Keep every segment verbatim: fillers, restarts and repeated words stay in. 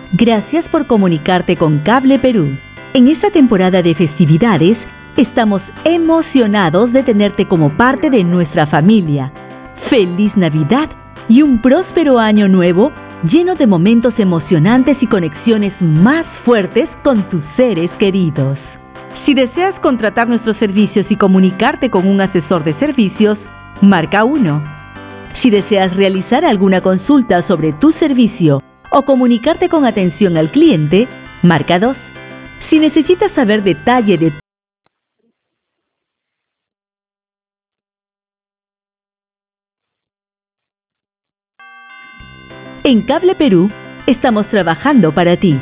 Gracias por comunicarte con Cable Perú. En esta temporada de festividades, estamos emocionados de tenerte como parte de nuestra familia. ¡Feliz Navidad y un próspero año nuevo lleno de momentos emocionantes y conexiones más fuertes con tus seres queridos! Si deseas contratar nuestros servicios y comunicarte con un asesor de servicios, marca uno. Si deseas realizar alguna consulta sobre tu servicio o comunicarte con atención al cliente, marca dos. Si necesitas saber detalle de En Cable Perú, estamos trabajando para ti.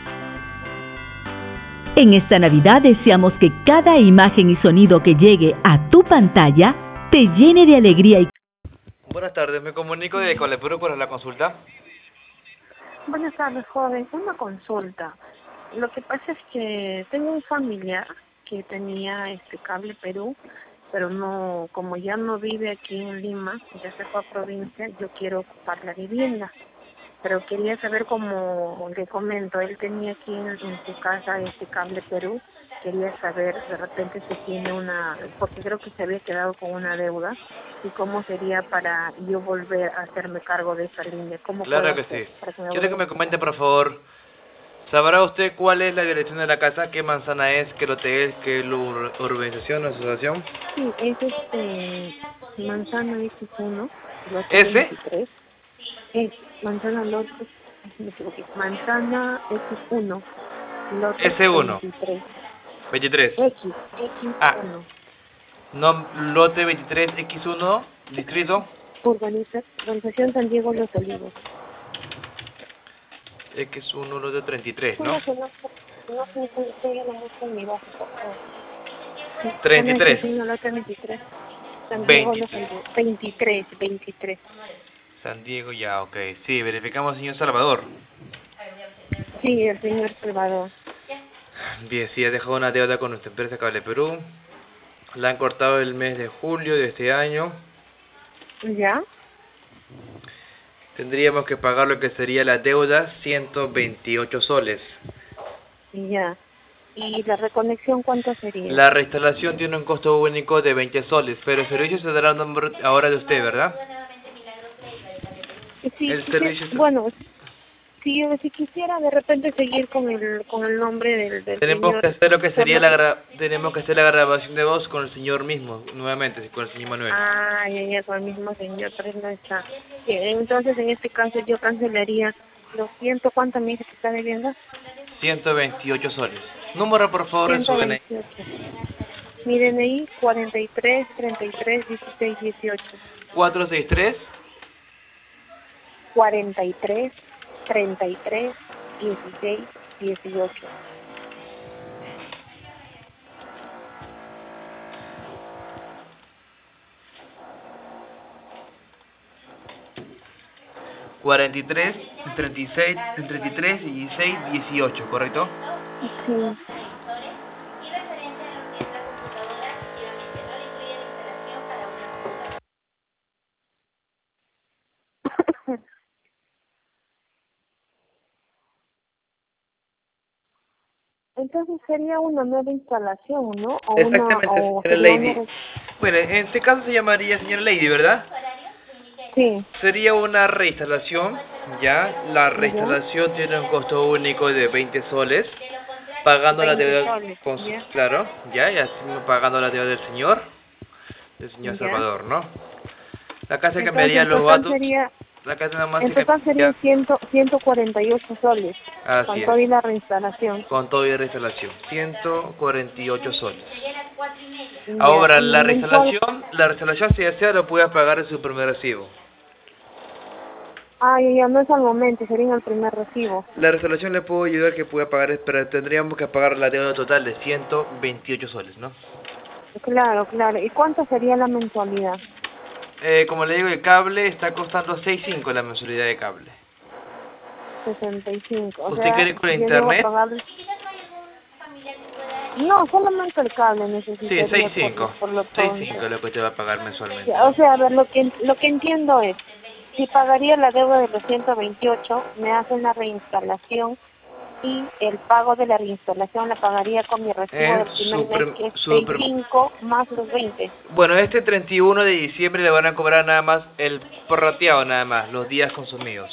En esta Navidad deseamos que cada imagen y sonido que llegue a tu pantalla te llene de alegría y... Buenas tardes, me comunico de Cable Perú para la consulta. Buenas tardes, joven. Una consulta. Lo que pasa es que tengo un familiar que tenía este Cable Perú, pero no, como ya no vive aquí en Lima, ya se fue a provincia, yo quiero ocupar la vivienda. Pero quería saber, como le comento, él tenía aquí en, en su casa este Cable Perú. Quería saber, de repente, si tiene una, porque creo que se había quedado con una deuda, y cómo sería para yo volver a hacerme cargo de esa línea. ¿Cómo Claro puedo que hacer sí. para que me Quiero que vuelva? me comente, por favor, ¿sabrá usted cuál es la dirección de la casa? ¿Qué manzana es? ¿Qué lote es? ¿Qué ur- urbanización o asociación? Sí, es este manzana equis uno, lote ¿S? veintitrés. Es manzana lote, me equivoqué, manzana equis uno, lote S uno. veintitrés. veintitrés. X, equis Ah, uno. no, lote veintitrés, equis uno, distrito. Urbaniza, Urbanización San Diego Los Olivos. equis uno, lote treinta y tres, ¿no? Solo que no, no se me pega la música en mi bajo, por favor. Sí, treinta y zona tres. equis uno, lote veintitrés. San Diego Los veintitrés. Olivos. veintitrés, veintitrés. San Diego, ya, ok. Sí, verificamos, señor Salvador. Sí, el señor Salvador. Bien, sí, ha dejado una deuda con nuestra empresa Cable Perú. La han cortado el mes de julio de este año. ¿Ya? Tendríamos que pagar lo que sería la deuda, ciento veintiocho soles. Ya. ¿Y la reconexión cuánto sería? La reinstalación tiene un costo único de veinte soles, pero el servicio se dará a nombre ahora de usted, ¿verdad? Sí, El quisiera, servicio... bueno, si, si quisiera de repente seguir con el con el nombre del, del Tenemos que señor, hacer lo que sería solo la que... gra... tenemos que hacer la grabación de voz con el señor mismo, nuevamente, con el señor Manuel. Ah, ya, ya, con el mismo señor, pero no está. Sí, entonces, en este caso, yo cancelaría los ciento, ¿cuánto me dice que está debiendo? ciento veintiocho soles. Número, por favor, de su ciento D N I. veintiocho. Mi D N I, cuarenta y tres, treinta y tres, dieciséis, dieciocho. cuatrocientos sesenta y tres. cuarenta y tres, treinta y tres, dieciséis, dieciocho. cuarenta y tres, treinta y seis, treinta y tres, dieciséis, dieciocho, ¿correcto? Sí. Entonces sería una nueva instalación, ¿no? O una, Exactamente, o señora sería una... Lady. re- Bueno, en este caso se llamaría señora Lady, ¿verdad? Sí, Sería una reinstalación, ya. La ya, reinstalación tiene un costo único de veinte soles, pagando la veinte deuda soles, con su... ya, Claro, ya, ya estamos pagando la deuda del señor, del señor ya. Salvador, ¿no? La casa Entonces cambiaría en los total datos, sería, la casa nada más en se total sería cambiaría, ciento, ciento cuarenta y ocho soles, así con es, toda y la reinstalación. con todo y reinstalación, ciento cuarenta y ocho soles. Ya, Ahora, y la mensual, reinstalación, la reinstalación si desea lo puede pagar en su primer recibo. ah, ya, ya, no es al momento, sería en el primer recibo. La restauración le puedo ayudar que pueda pagar, pero tendríamos que pagar la deuda total de ciento veintiocho soles, ¿no? Claro, claro. ¿Y cuánto sería la mensualidad? Eh, como le digo, el cable está costando seis cinco la mensualidad de cable. sesenta y cinco. O ¿Usted sea, quiere con yo llego a internet? pagar... No, solamente el cable Sí, necesitaría seis por lo, cinco. por lo seis pronto. cinco es lo que te va a pagar mensualmente, Ya, o ¿no? sea, a ver, lo que lo que entiendo es, si pagaría la deuda de los ciento veintiocho, me hacen la reinstalación y el pago de la reinstalación la pagaría con mi recibo Eh, del primer super- mes, que es super- cinco más los veinte. Bueno, este treinta y uno de diciembre le van a cobrar nada más el prorrateado, nada más, los días consumidos.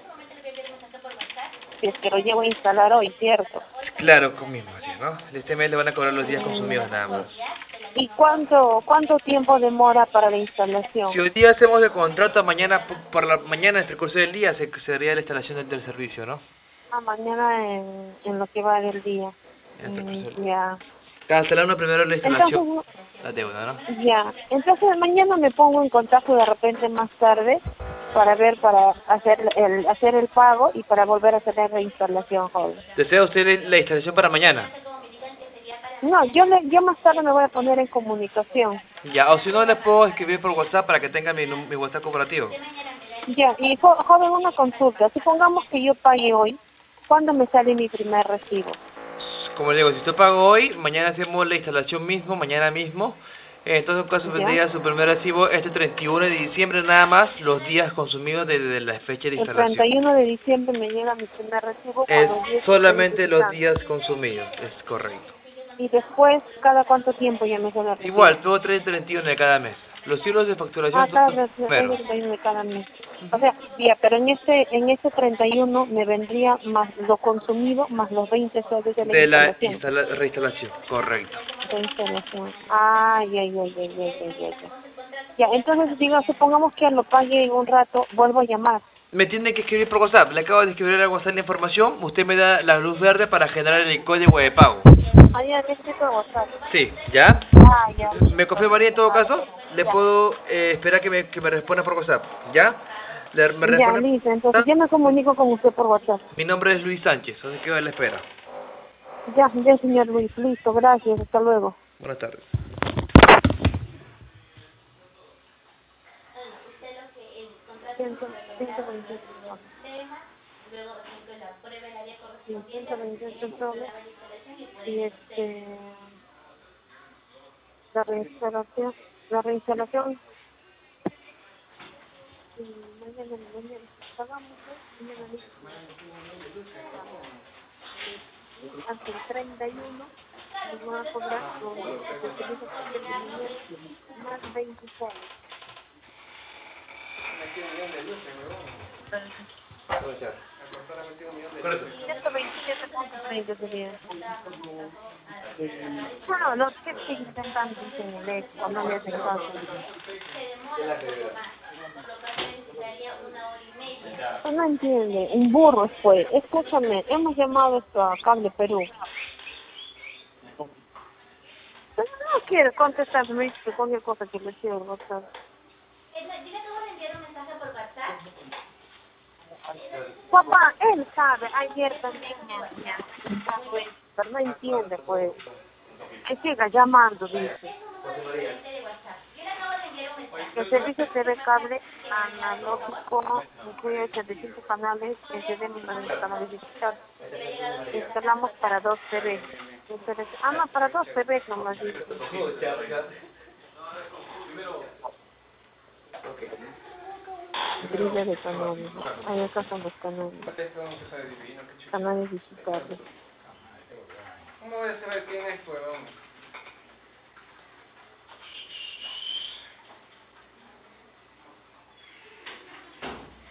Si es que lo llevo a instalar hoy, ¿cierto? Claro, con mismo así, ¿no? Este mes le van a cobrar los días consumidos nada más. ¿Y cuánto cuánto tiempo demora para la instalación? Si hoy día hacemos el contrato, mañana por por la mañana, en el transcurso del día, se, se haría la instalación del, del servicio, ¿no? Ah, mañana en, en lo que va del día. En el transcurso Mm, del- ya. Cancelar uno primero la instalación, Entonces, la deuda, ¿no? ya. Entonces mañana me pongo en contacto de repente más tarde para ver, para hacer el hacer el pago y para volver a hacer la reinstalación, joven. ¿Desea usted la la instalación para mañana? No, yo le, yo más tarde me voy a poner en comunicación. Ya, o si no, le puedo escribir por WhatsApp para que tenga mi, num- mi WhatsApp corporativo. Ya, y jo- joven, una consulta. Supongamos que yo pague hoy, ¿cuándo me sale mi primer recibo? Como le digo, si usted paga hoy, mañana hacemos la instalación mismo, mañana mismo. Eh, Entonces, en caso ¿Ya? vendría su primer recibo este treinta y uno de diciembre nada más, los días consumidos desde la fecha de El instalación. treinta y uno de diciembre me llega mi primer recibo Es con los días que estoy solamente los utilizando. días consumidos, es correcto. Y después, ¿cada cuánto tiempo ya me sale el recibo? Igual, todo treinta y treinta y uno de cada mes. Los ciclos de facturación Ah, son cada los mes, primeros. treinta y uno de cada mes. O sea, ya, pero en este, en este treinta y uno me vendría más lo consumido, más los veinte soles de la De la instalación. instala reinstalación, correcto. De instalación. Ah, ya, ya, ya, ya, ya, ya, ya. Ya, entonces, digo, supongamos que lo pague en un rato, vuelvo a llamar. Me tiene que escribir por WhatsApp. Le acabo de escribir a WhatsApp la información. Usted me da la luz verde para generar el código de pago. Ah, ya, necesito WhatsApp. Sí, ¿ya? Ah, ya. ¿Me confirmaría en todo caso? Le Ya. puedo eh, esperar que me, que me responda por WhatsApp, ¿ya? Le, me Ya, responde- listo. Entonces, yo me comunico con usted por WhatsApp. Mi nombre es Luis Sánchez, así que a la espera. Ya, ya, señor Luis. Listo, gracias. Hasta luego. Buenas tardes. ciento veintiocho Sí, ciento veintiocho soles. Y este, la reinstalación, la reinstalación, y mañana, mañana, pagamos, ¿eh? Mañana listo. Hasta el treinta y uno nos van a cobrar los servicios más veintiséis. ciento veintisiete punto treinta sería. Bueno, los que se intentan dicen el eco, no le hacen caso. No entiende, un burro fue. Escúchame, hemos llamado esto a Cable Perú. Pero no quiero contestar, me dice que cualquier cosa que le quiero WhatsApp. Papá, él sabe, ayer también me decía, pero no entiende, pues. Él siga llamando, dice. El servicio T V cable analógico incluye ochenta y cinco canales, encendemos los canales digitales. Instalamos para dos T V. Entonces, ah, no, para dos T V nomás dice. Grilla de canales. Ahí acá son los canales. Canales digitales. ¿Cómo voy a saber quién es, pues, hombre?